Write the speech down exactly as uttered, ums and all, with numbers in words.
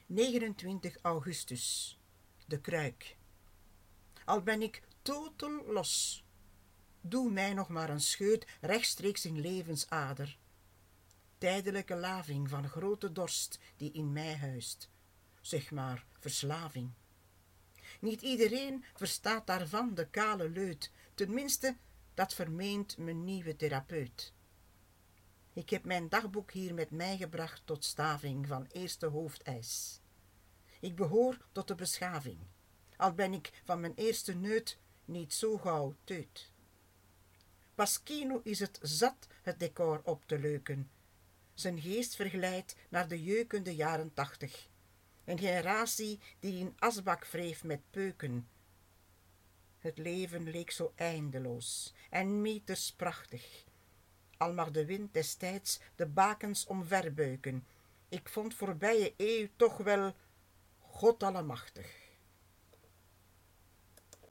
negenentwintig augustus. De kruik. Al ben ik totel los, doe mij nog maar een scheut rechtstreeks in levensader. Tijdelijke laving van grote dorst die in mij huist, zeg maar verslaving. Niet iedereen verstaat daarvan de kale leut, tenminste, dat vermeent mijn nieuwe therapeut. Ik heb mijn dagboek hier met mij gebracht tot staving van eerste hoofdeis. Ik behoor tot de beschaving, al ben ik van mijn eerste neut niet zo gauw teut. Pasquino is het zat het decor op te leuken. Zijn geest verglijdt naar de jeukende jaren tachtig. Een generatie die in asbak wreef met peuken. Het leven leek zo eindeloos en meters prachtig. Al mag de wind destijds de bakens omverbeuken. Ik vond voorbije eeuw toch wel God allemachtig.